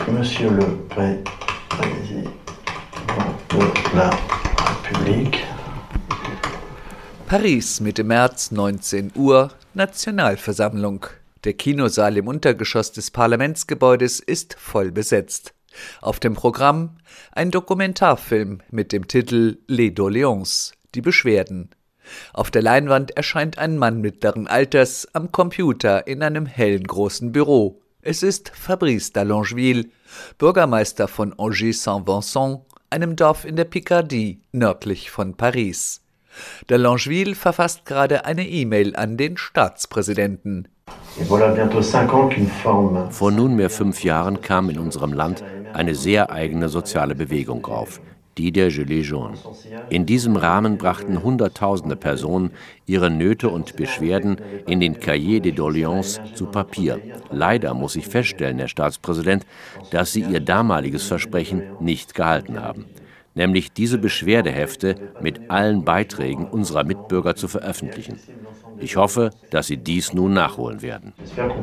Monsieur le Président de la République. Paris, Mitte März, 19 Uhr, Nationalversammlung. Der Kinosaal im Untergeschoss des Parlamentsgebäudes ist voll besetzt. Auf dem Programm ein Dokumentarfilm mit dem Titel Les Doléances, die Beschwerden. Auf der Leinwand erscheint ein Mann mittleren Alters am Computer in einem hellen großen Büro. Es ist Fabrice d'Allongeville, Bürgermeister von Angers-Saint-Vincent, einem Dorf in der Picardie, nördlich von Paris. D'Allongeville verfasst gerade eine E-Mail an den Staatspräsidenten. Vor nunmehr 5 Jahren kam in unserem Land eine sehr eigene soziale Bewegung auf, die der Gilets jaunes. In diesem Rahmen brachten Hunderttausende Personen ihre Nöte und Beschwerden in den Cahiers des Doléances zu Papier. Leider muss ich feststellen, Herr Staatspräsident, dass Sie Ihr damaliges Versprechen nicht gehalten haben, nämlich diese Beschwerdehefte mit allen Beiträgen unserer Mitbürger zu veröffentlichen. Ich hoffe, dass Sie dies nun nachholen werden.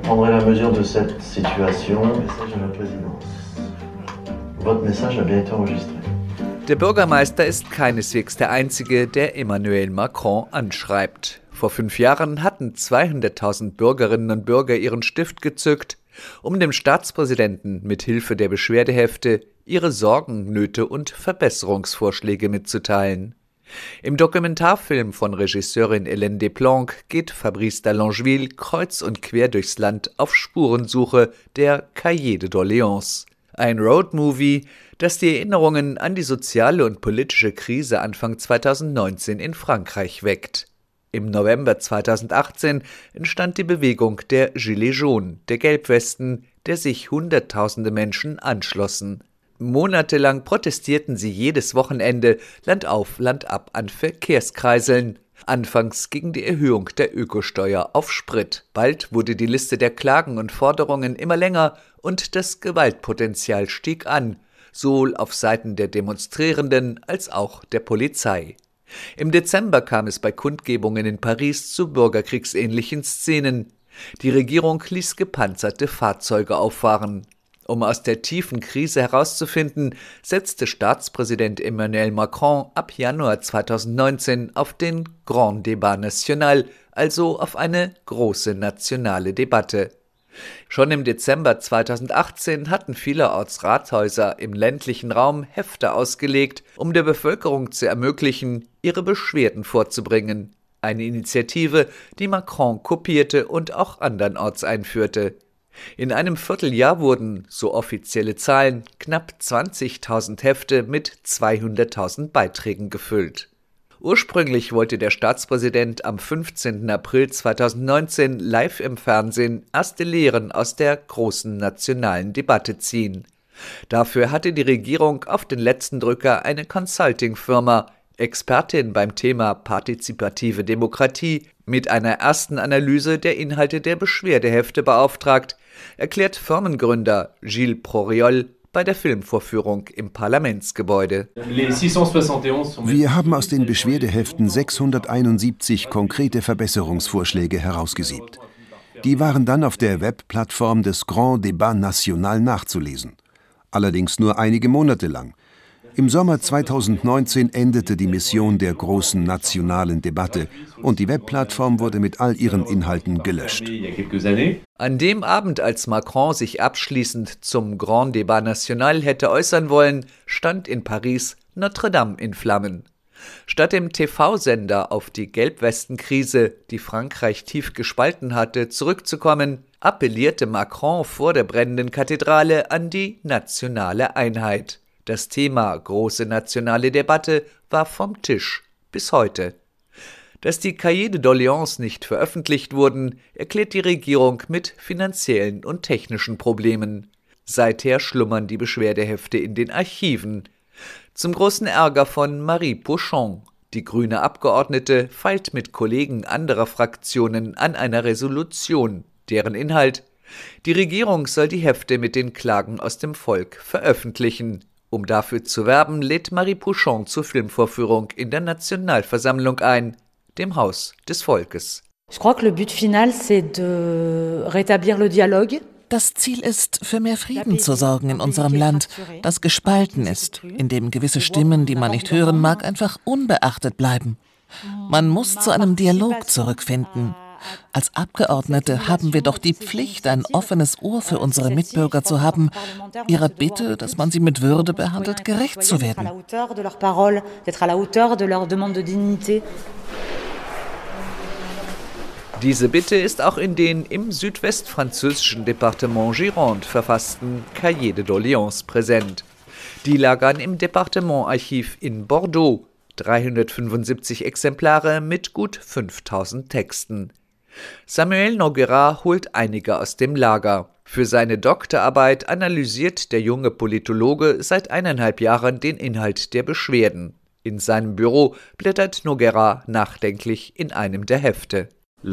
Der Bürgermeister ist keineswegs der Einzige, der Emmanuel Macron anschreibt. Vor 5 Jahren hatten 200.000 Bürgerinnen und Bürger ihren Stift gezückt, um dem Staatspräsidenten mit Hilfe der Beschwerdehefte ihre Sorgen, Nöte und Verbesserungsvorschläge mitzuteilen. Im Dokumentarfilm von Regisseurin Hélène Desplanques geht Fabrice d'Allongeville kreuz und quer durchs Land auf Spurensuche der Cahiers de Doléances. Ein Roadmovie, das die Erinnerungen an die soziale und politische Krise Anfang 2019 in Frankreich weckt. Im November 2018 entstand die Bewegung der Gilets jaunes, der Gelbwesten, der sich Hunderttausende Menschen anschlossen. Monatelang protestierten sie jedes Wochenende Land auf, Land ab an Verkehrskreiseln. Anfangs gegen die Erhöhung der Ökosteuer auf Sprit. Bald wurde die Liste der Klagen und Forderungen immer länger und das Gewaltpotenzial stieg an, sowohl auf Seiten der Demonstrierenden als auch der Polizei. Im Dezember kam es bei Kundgebungen in Paris zu bürgerkriegsähnlichen Szenen. Die Regierung ließ gepanzerte Fahrzeuge auffahren. Um aus der tiefen Krise herauszufinden, setzte Staatspräsident Emmanuel Macron ab Januar 2019 auf den Grand Débat National, also auf eine große nationale Debatte. Schon im Dezember 2018 hatten vielerorts Rathäuser im ländlichen Raum Hefte ausgelegt, um der Bevölkerung zu ermöglichen, ihre Beschwerden vorzubringen. Eine Initiative, die Macron kopierte und auch andernorts einführte. In einem Vierteljahr wurden, so offizielle Zahlen, knapp 20.000 Hefte mit 200.000 Beiträgen gefüllt. Ursprünglich wollte der Staatspräsident am 15. April 2019 live im Fernsehen erste Lehren aus der großen nationalen Debatte ziehen. Dafür hatte die Regierung auf den letzten Drücker eine Consulting-Firma, Expertin beim Thema partizipative Demokratie, mit einer ersten Analyse der Inhalte der Beschwerdehefte beauftragt, erklärt Firmengründer Gilles Proriol bei der Filmvorführung im Parlamentsgebäude. Wir haben aus den Beschwerdeheften 671 konkrete Verbesserungsvorschläge herausgesiebt. Die waren dann auf der Webplattform des Grand Débat National nachzulesen. Allerdings nur einige Monate lang. Im Sommer 2019 endete die Mission der großen nationalen Debatte und die Webplattform wurde mit all ihren Inhalten gelöscht. An dem Abend, als Macron sich abschließend zum Grand Débat National hätte äußern wollen, stand in Paris Notre Dame in Flammen. Statt dem TV-Sender auf die Gelbwesten-Krise, die Frankreich tief gespalten hatte, zurückzukommen, appellierte Macron vor der brennenden Kathedrale an die nationale Einheit. Das Thema große nationale Debatte war vom Tisch bis heute. Dass die Cahiers de Doléances nicht veröffentlicht wurden, erklärt die Regierung mit finanziellen und technischen Problemen. Seither schlummern die Beschwerdehefte in den Archiven. Zum großen Ärger von Marie Pochon. Die grüne Abgeordnete feilt mit Kollegen anderer Fraktionen an einer Resolution, deren Inhalt: Die Regierung soll die Hefte mit den Klagen aus dem Volk veröffentlichen. Um dafür zu werben, lädt Marie Pochon zur Filmvorführung in der Nationalversammlung ein, dem Haus des Volkes. Je crois que le but final, c'est de rétablir le dialogue Das Ziel ist, für mehr Frieden zu sorgen in unserem Land, das gespalten ist, in dem gewisse Stimmen, die man nicht hören mag, einfach unbeachtet bleiben. Man muss zu einem Dialog zurückfinden. Als Abgeordnete haben wir doch die Pflicht, ein offenes Ohr für unsere Mitbürger zu haben, ihrer Bitte, dass man sie mit Würde behandelt, gerecht zu werden. Diese Bitte ist auch in den im südwestfranzösischen Departement Gironde verfassten Cahiers de Doléances präsent. Die lagern im Departementarchiv in Bordeaux, 375 Exemplare mit gut 5000 Texten. Samuel Noguera holt einige aus dem Lager. Für seine Doktorarbeit analysiert der junge Politologe seit 1,5 Jahren den Inhalt der Beschwerden. In seinem Büro blättert Noguera nachdenklich in einem der Hefte.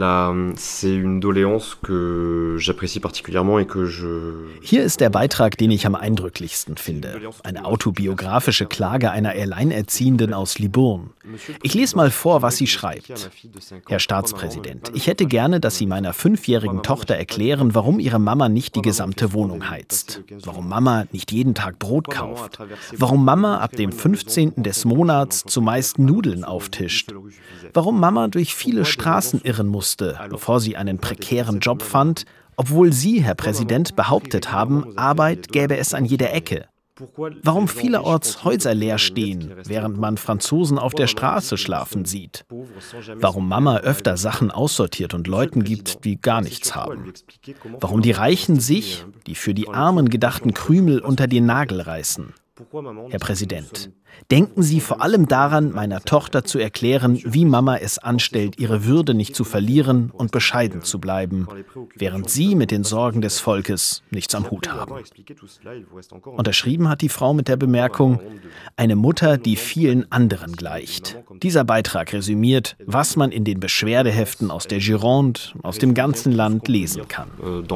Hier ist der Beitrag, den ich am eindrücklichsten finde. Eine autobiografische Klage einer Alleinerziehenden aus Libourne. Ich lese mal vor, was sie schreibt. Herr Staatspräsident, ich hätte gerne, dass Sie meiner 5-jährigen Tochter erklären, warum ihre Mama nicht die gesamte Wohnung heizt. Warum Mama nicht jeden Tag Brot kauft. Warum Mama ab dem 15. des Monats zumeist Nudeln auftischt. Warum Mama durch viele Straßen irren musste, bevor sie einen prekären Job fand, obwohl Sie, Herr Präsident, behauptet haben, Arbeit gäbe es an jeder Ecke. Warum vielerorts Häuser leer stehen, während man Franzosen auf der Straße schlafen sieht. Warum Mama öfter Sachen aussortiert und Leuten gibt, die gar nichts haben. Warum die Reichen sich, die für die Armen gedachten Krümel unter den Nagel reißen. Herr Präsident, denken Sie vor allem daran, meiner Tochter zu erklären, wie Mama es anstellt, ihre Würde nicht zu verlieren und bescheiden zu bleiben, während Sie mit den Sorgen des Volkes nichts am Hut haben. Unterschrieben hat die Frau mit der Bemerkung, eine Mutter, die vielen anderen gleicht. Dieser Beitrag resümiert, was man in den Beschwerdeheften aus der Gironde, aus dem ganzen Land lesen kann.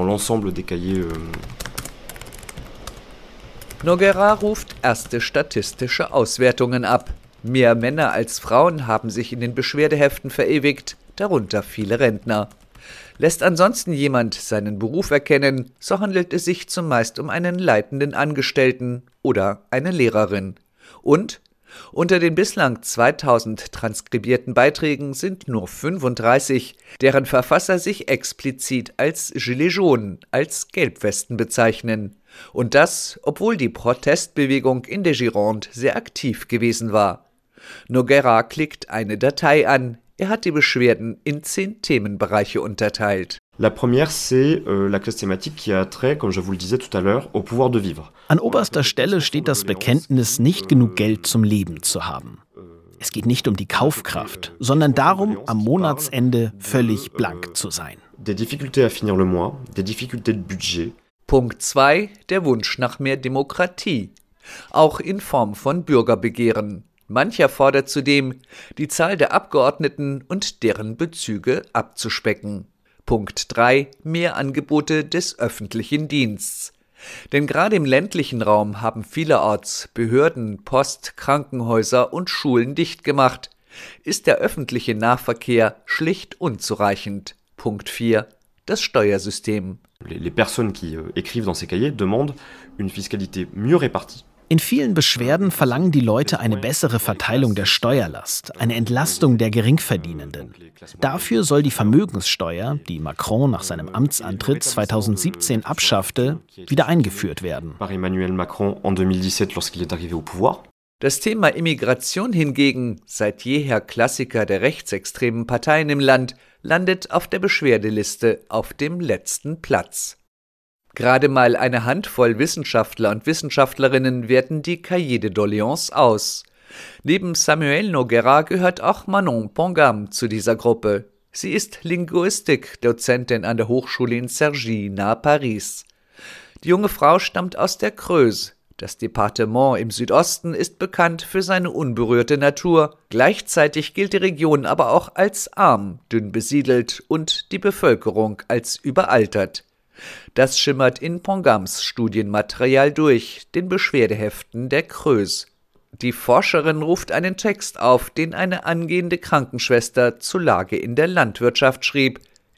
Noguera ruft erste statistische Auswertungen ab. Mehr Männer als Frauen haben sich in den Beschwerdeheften verewigt, darunter viele Rentner. Lässt ansonsten jemand seinen Beruf erkennen, so handelt es sich zumeist um einen leitenden Angestellten oder eine Lehrerin. Und unter den bislang 2000 transkribierten Beiträgen sind nur 35, deren Verfasser sich explizit als Gilets jaunes, als Gelbwesten bezeichnen. Und das, obwohl die Protestbewegung in der Gironde sehr aktiv gewesen war. Noguera klickt eine Datei an. Er hat die Beschwerden in 10 Themenbereiche unterteilt. La première, c'est la classe thématique qui a trait, comme je vous le disais tout à l'heure, au pouvoir de vivre. An oberster Stelle steht das Bekenntnis, nicht genug Geld zum Leben zu haben. Es geht nicht um die Kaufkraft, sondern darum, am Monatsende völlig blank zu sein. Des difficultés à finir le mois, des difficultés de budget. Punkt 2, der Wunsch nach mehr Demokratie, auch in Form von Bürgerbegehren. Mancher fordert zudem, die Zahl der Abgeordneten und deren Bezüge abzuspecken. Punkt 3, mehr Angebote des öffentlichen Dienstes. Denn gerade im ländlichen Raum haben vielerorts Behörden, Post, Krankenhäuser und Schulen dicht gemacht. Ist der öffentliche Nahverkehr schlicht unzureichend. Punkt 4, das Steuersystem. Les personnes qui écrivent dans ces cahiers demandent une fiscalité mieux répartie. In vielen Beschwerden verlangen die Leute eine bessere Verteilung der Steuerlast, eine Entlastung der Geringverdienenden. Dafür soll die Vermögenssteuer, die Macron nach seinem Amtsantritt 2017 abschaffte, wieder eingeführt werden. Par Emmanuel Macron en 2017 lorsqu'il est arrivé au pouvoir. Das Thema Immigration hingegen, seit jeher Klassiker der rechtsextremen Parteien im Land, landet auf der Beschwerdeliste auf dem letzten Platz. Gerade mal eine Handvoll Wissenschaftler und Wissenschaftlerinnen werten die Cahiers de Doléances aus. Neben Samuel Noguera gehört auch Manon Pongam zu dieser Gruppe. Sie ist Linguistikdozentin an der Hochschule in Cergy nahe Paris. Die junge Frau stammt aus der Creuse. Das Departement im Südosten ist bekannt für seine unberührte Natur. Gleichzeitig gilt die Region aber auch als arm, dünn besiedelt und die Bevölkerung als überaltert. Das schimmert in Pongams Studienmaterial durch, den Beschwerdeheften der Creuse. Die Forscherin ruft einen Text auf, den eine angehende Krankenschwester zur Lage in der Landwirtschaft schrieb.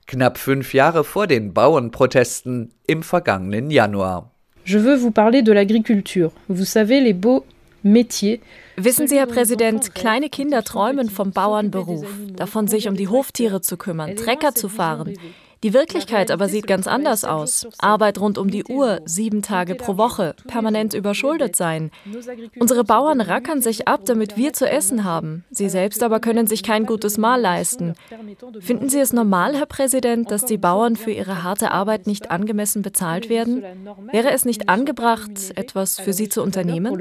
Knapp 5 Jahre vor den Bauernprotesten im vergangenen Januar. Je veux vous parler de l'agriculture. Vous savez, les beaux métiers. Wissen Sie, Herr Präsident, kleine Kinder träumen vom Bauernberuf, davon sich um die Hoftiere zu kümmern, Trecker zu fahren. Die Wirklichkeit aber sieht ganz anders aus. Arbeit rund um die Uhr, 7 Tage pro Woche, permanent überschuldet sein. Unsere Bauern rackern sich ab, damit wir zu essen haben. Sie selbst aber können sich kein gutes Mahl leisten. Finden Sie es normal, Herr Präsident, dass die Bauern für ihre harte Arbeit nicht angemessen bezahlt werden? Wäre es nicht angebracht, etwas für sie zu unternehmen?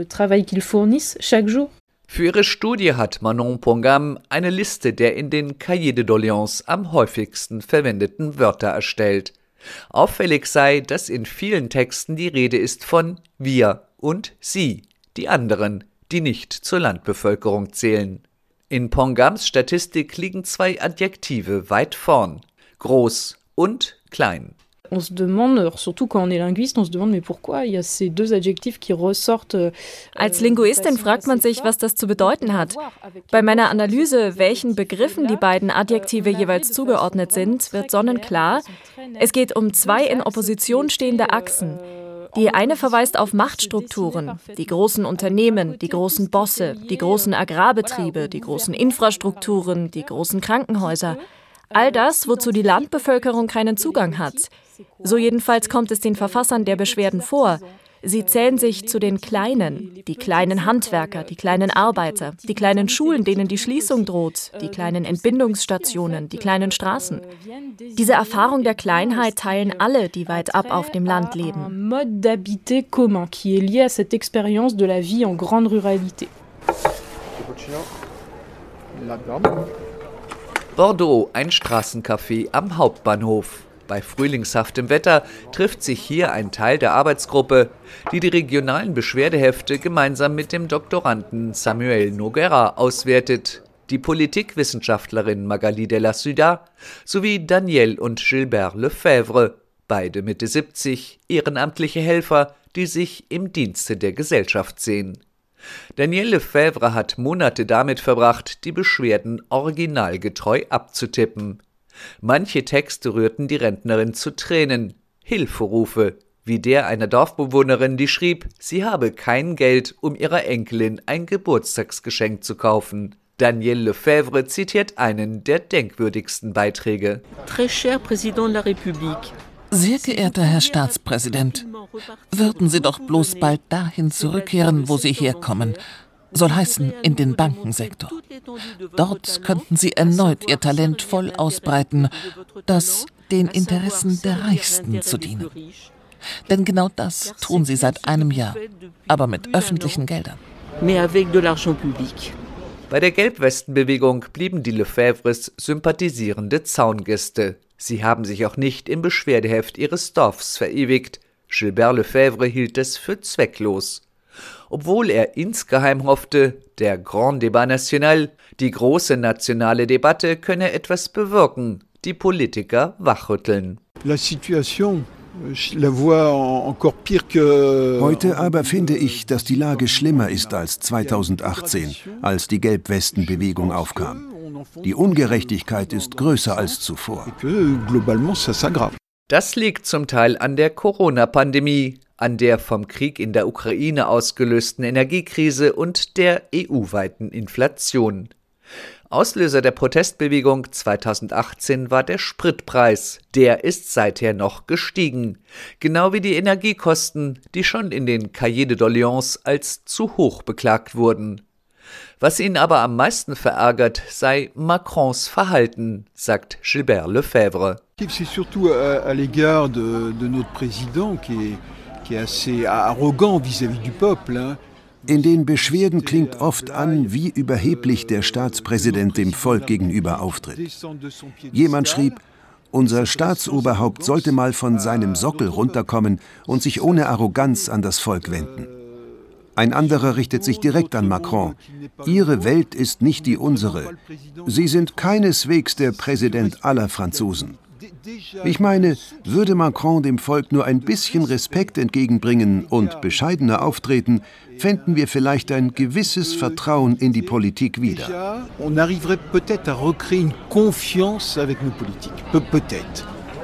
Für ihre Studie hat Manon Pongam eine Liste der in den Cahiers de Doléances am häufigsten verwendeten Wörter erstellt. Auffällig sei, dass in vielen Texten die Rede ist von wir und sie, die anderen, die nicht zur Landbevölkerung zählen. In Pongams Statistik liegen 2 Adjektive weit vorn: groß und klein. On se demande, surtout quand on est linguiste, on se demande, mais pourquoi il y a ces 2 adjectifs qui ressortent. Als Linguistin fragt man sich, was das zu bedeuten hat. Bei meiner Analyse, welchen Begriffen die beiden Adjektive jeweils zugeordnet sind, wird sonnenklar, es geht um 2 in Opposition stehende Achsen. Die eine verweist auf Machtstrukturen, die großen Unternehmen, die großen Bosse, die großen Agrarbetriebe, die großen Infrastrukturen, die großen Krankenhäuser. All das, wozu die Landbevölkerung keinen Zugang hat. So jedenfalls kommt es den Verfassern der Beschwerden vor. Sie zählen sich zu den Kleinen, die kleinen Handwerker, die kleinen Arbeiter, die kleinen Schulen, denen die Schließung droht, die kleinen Entbindungsstationen, die kleinen Straßen. Diese Erfahrung der Kleinheit teilen alle, die weit ab auf dem Land leben. Un mode d'habiter commun qui est lié à cette expérience de la vie en grande ruralité. Bordeaux, ein Straßencafé am Hauptbahnhof. Bei frühlingshaftem Wetter trifft sich hier ein Teil der Arbeitsgruppe, die regionalen Beschwerdehefte gemeinsam mit dem Doktoranden Samuel Noguera auswertet, die Politikwissenschaftlerin Magali de la Ciudad sowie Danielle und Gilbert Lefebvre, beide Mitte 70, ehrenamtliche Helfer, die sich im Dienste der Gesellschaft sehen. Danielle Lefebvre hat Monate damit verbracht, die Beschwerden originalgetreu abzutippen. Manche Texte rührten die Rentnerin zu Tränen, Hilferufe, wie der einer Dorfbewohnerin, die schrieb, sie habe kein Geld, um ihrer Enkelin ein Geburtstagsgeschenk zu kaufen. Danielle Lefebvre zitiert einen der denkwürdigsten Beiträge. Très cher Président de la République. Sehr geehrter Herr Staatspräsident, würden Sie doch bloß bald dahin zurückkehren, wo Sie herkommen. Soll heißen, in den Bankensektor. Dort könnten Sie erneut Ihr Talent voll ausbreiten, das den Interessen der Reichsten zu dienen. Denn genau das tun Sie seit einem Jahr, aber mit öffentlichen Geldern. Bei der Gelbwestenbewegung blieben die Lefebvres sympathisierende Zaungäste. Sie haben sich auch nicht im Beschwerdeheft ihres Dorfs verewigt. Gilbert Lefebvre hielt es für zwecklos. Obwohl er insgeheim hoffte, der Grand Débat National, die große nationale Debatte, könne etwas bewirken, die Politiker wachrütteln. Heute aber finde ich, dass die Lage schlimmer ist als 2018, als die Gelbwestenbewegung aufkam. Die Ungerechtigkeit ist größer als zuvor. Das liegt zum Teil an der Corona-Pandemie, an der vom Krieg in der Ukraine ausgelösten Energiekrise und der EU-weiten Inflation. Auslöser der Protestbewegung 2018 war der Spritpreis. Der ist seither noch gestiegen, genau wie die Energiekosten, die schon in den Cahiers de Doléances als zu hoch beklagt wurden. Was ihn aber am meisten verärgert, sei Macrons Verhalten, sagt Gilbert Lefebvre. C'est surtout à l'égard de notre président qui est assez arrogant vis-à-vis du peuple. In den Beschwerden klingt oft an, wie überheblich der Staatspräsident dem Volk gegenüber auftritt. Jemand schrieb, unser Staatsoberhaupt sollte mal von seinem Sockel runterkommen und sich ohne Arroganz an das Volk wenden. Ein anderer richtet sich direkt an Macron. Ihre Welt ist nicht die unsere. Sie sind keineswegs der Präsident aller Franzosen. Ich meine, würde Macron dem Volk nur ein bisschen Respekt entgegenbringen und bescheidener auftreten, fänden wir vielleicht ein gewisses Vertrauen in die Politik wieder. On arriverait peut-être à recréer une confiance avec nos politiques. Peut-être.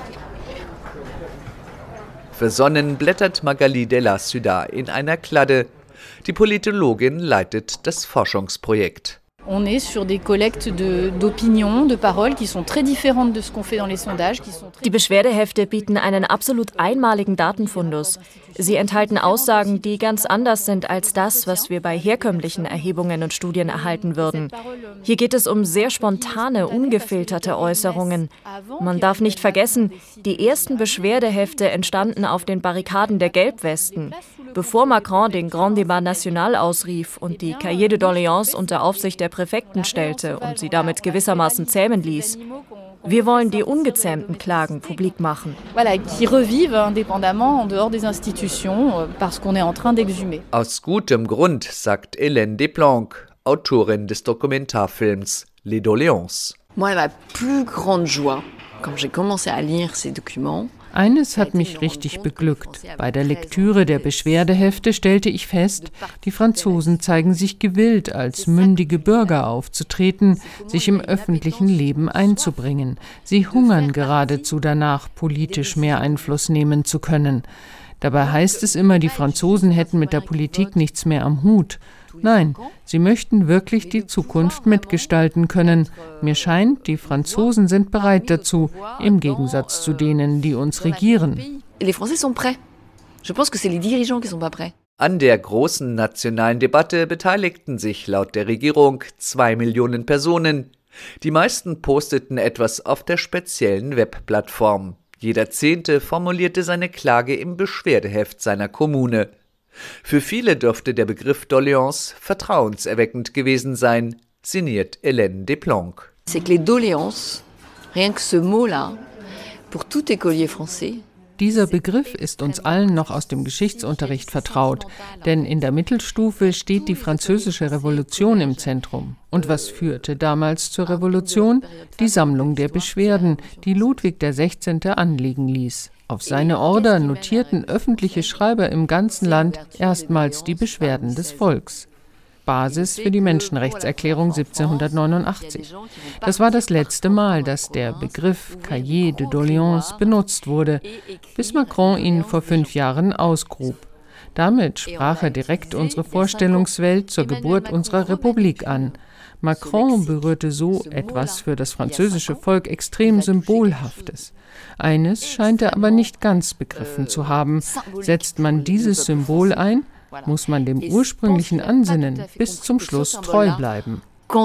Versonnen blättert Magali Della Ciudad in einer Kladde. Die Politologin leitet das Forschungsprojekt. On est sur des collectes d'opinions, de paroles qui sont très différentes de ce qu'on fait dans les sondages. Die Beschwerdehefte bieten einen absolut einmaligen Datenfundus. Sie enthalten Aussagen, die ganz anders sind als das, was wir bei herkömmlichen Erhebungen und Studien erhalten würden. Hier geht es um sehr spontane, ungefilterte Äußerungen. Man darf nicht vergessen, die ersten Beschwerdehefte entstanden auf den Barrikaden der Gelbwesten. Bevor Macron den Grand Débat National ausrief und die Cahiers de Doléances unter Aufsicht der Präfekten stellte und sie damit gewissermaßen zähmen ließ. Wir wollen die ungezähmten Klagen publik machen. Voilà, qui revivent indépendamment en dehors des institutions, parce qu'on est en train d'exhumer. Aus gutem Grund, sagt Hélène Desplanques, Autorin des Dokumentarfilms Les Doléances. Moi, ma plus grande joie, quand j'ai commencé à lire ces documents, Eines hat mich richtig beglückt. Bei der Lektüre der Beschwerdehefte stellte ich fest, die Franzosen zeigen sich gewillt, als mündige Bürger aufzutreten, sich im öffentlichen Leben einzubringen. Sie hungern geradezu danach, politisch mehr Einfluss nehmen zu können. Dabei heißt es immer, die Franzosen hätten mit der Politik nichts mehr am Hut. Nein, sie möchten wirklich die Zukunft mitgestalten können. Mir scheint, die Franzosen sind bereit dazu, im Gegensatz zu denen, die uns regieren. An der großen nationalen Debatte beteiligten sich laut der Regierung 2 Millionen Personen. Die meisten posteten etwas auf der speziellen Webplattform. Jeder Zehnte formulierte seine Klage im Beschwerdeheft seiner Kommune. Für viele dürfte der Begriff Doléance vertrauenserweckend gewesen sein, sinniert Hélène Desplanques. C'est que les doléances, rien que ce mot-là, pour tout écolier français. Dieser Begriff ist uns allen noch aus dem Geschichtsunterricht vertraut, denn in der Mittelstufe steht die Französische Revolution im Zentrum. Und was führte damals zur Revolution? Die Sammlung der Beschwerden, die Ludwig XVI. Anlegen ließ. Auf seine Order notierten öffentliche Schreiber im ganzen Land erstmals die Beschwerden des Volks. Basis für die Menschenrechtserklärung 1789. Das war das letzte Mal, dass der Begriff Cahiers de Doléances benutzt wurde, bis Macron ihn vor 5 Jahren ausgrub. Damit sprach er direkt unsere Vorstellungswelt zur Geburt unserer Republik an. Macron berührte so etwas für das französische Volk extrem Symbolhaftes. Eines scheint er aber nicht ganz begriffen zu haben. Setzt man dieses Symbol ein, muss man dem ursprünglichen Ansinnen bis zum Schluss treu bleiben.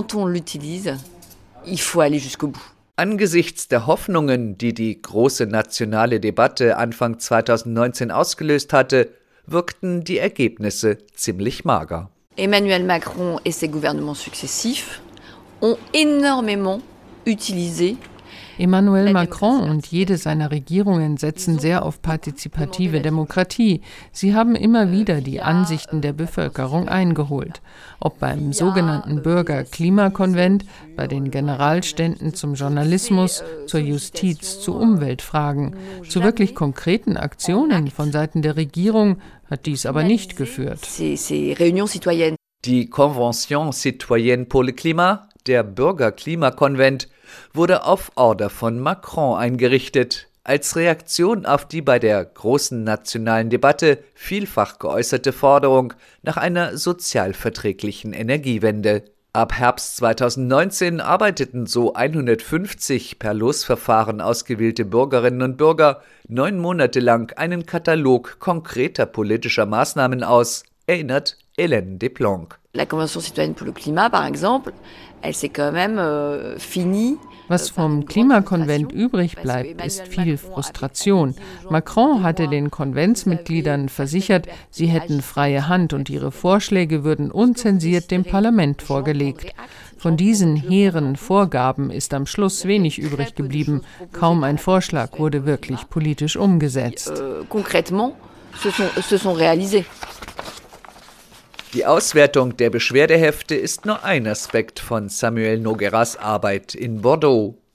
Angesichts der Hoffnungen, die die große nationale Debatte Anfang 2019 ausgelöst hatte, wirkten die Ergebnisse ziemlich mager. Emmanuel Macron et ses gouvernements successifs ont énormément utilisé. Emmanuel Macron und jede seiner Regierungen setzen sehr auf partizipative Demokratie. Sie haben immer wieder die Ansichten der Bevölkerung eingeholt. Ob beim sogenannten Bürger-Klimakonvent, bei den Generalständen zum Journalismus, zur Justiz, zu Umweltfragen. Zu wirklich konkreten Aktionen von Seiten der Regierung hat dies aber nicht geführt. Die Convention citoyenne pour le climat, der Bürger-Klimakonvent, wurde auf Order von Macron eingerichtet, als Reaktion auf die bei der großen nationalen Debatte vielfach geäußerte Forderung nach einer sozialverträglichen Energiewende. Ab Herbst 2019 arbeiteten so 150 per Losverfahren ausgewählte Bürgerinnen und Bürger 9 Monate lang einen Katalog konkreter politischer Maßnahmen aus, erinnert Hélène Desplanques. La Convention citoyenne pour le climat, par exemple, elle s'est quand même finie. Was vom Klimakonvent übrig bleibt, ist viel Frustration. Macron hatte den Konventsmitgliedern versichert, sie hätten freie Hand und ihre Vorschläge würden unzensiert dem Parlament vorgelegt. Von diesen hehren Vorgaben ist am Schluss wenig übrig geblieben. Kaum ein Vorschlag wurde wirklich politisch umgesetzt. Concrètement, se sont réalisés. Die Auswertung der Beschwerdehefte ist nur ein Aspekt von Samuel Nogueiras Arbeit in Bordeaux.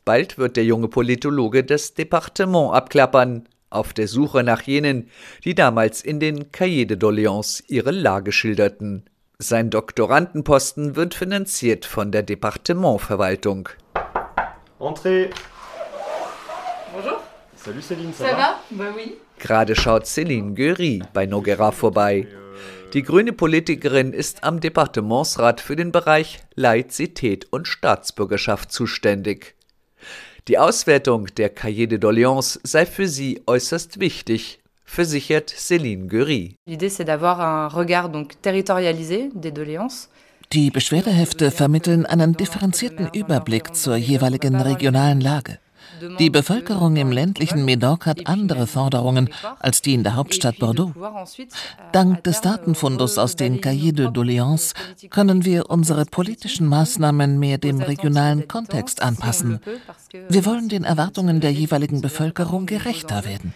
Bald wird der junge Politologe das Departement abklappern, auf der Suche nach jenen, die damals in den Cahiers de Doléances ihre Lage schilderten. Sein Doktorandenposten wird finanziert von der Departementverwaltung. Entrez. Bonjour. Salut Céline, ça va? Bah oui. Gerade schaut Céline Guéry bei Noguera vorbei. Die grüne Politikerin ist am Departementsrat für den Bereich Laizität und Staatsbürgerschaft zuständig. Die Auswertung der Cahiers de Doléances sei für sie äußerst wichtig, versichert Céline Guéry. L'idée, c'est d'avoir un regard donc territorialisé des doléances. Die Beschwerdehefte vermitteln einen differenzierten Überblick zur jeweiligen regionalen Lage. Die Bevölkerung im ländlichen Médoc hat andere Forderungen als die in der Hauptstadt Bordeaux. Dank des Datenfundus aus den Cahiers de Doléances können wir unsere politischen Maßnahmen mehr dem regionalen Kontext anpassen. Wir wollen den Erwartungen der jeweiligen Bevölkerung gerechter werden.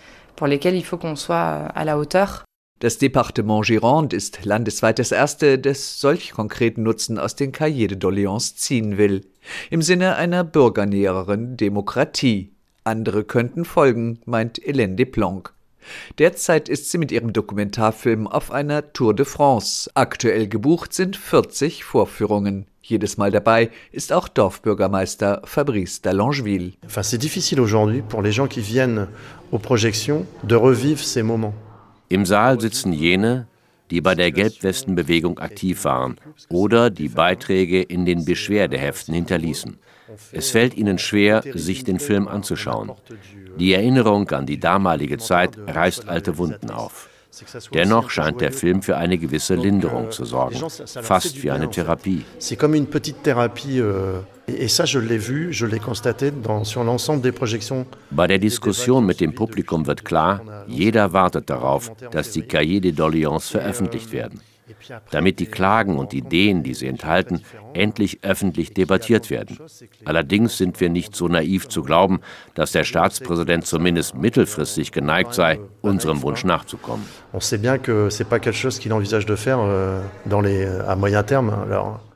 Das Departement Gironde ist landesweit das erste, das solch konkreten Nutzen aus den Cahiers de Doléances ziehen will, im Sinne einer bürgernäheren Demokratie. Andere könnten folgen, meint Hélène Desplanques. Derzeit ist sie mit ihrem Dokumentarfilm auf einer Tour de France. Aktuell gebucht sind 40 Vorführungen. Jedes Mal dabei ist auch Dorfbürgermeister Fabrice d'Allongeville. C'est difficile aujourd'hui pour les gens qui viennent aux projections de revivre ces moments. Im Saal sitzen jene, die bei der Gelbwestenbewegung aktiv waren oder die Beiträge in den Beschwerdeheften hinterließen. Es fällt ihnen schwer, sich den Film anzuschauen. Die Erinnerung an die damalige Zeit reißt alte Wunden auf. Dennoch scheint der Film für eine gewisse Linderung zu sorgen, fast wie eine Therapie. Bei der Diskussion mit dem Publikum wird klar, jeder wartet darauf, dass die Cahiers de Doléances veröffentlicht werden, damit die Klagen und Ideen, die sie enthalten, endlich öffentlich debattiert werden. Allerdings sind wir nicht so naiv zu glauben, dass der Staatspräsident zumindest mittelfristig geneigt sei, unserem Wunsch nachzukommen. On sait bien que c'est pas quelque chose qu'il envisage de faire à moyen terme. Alors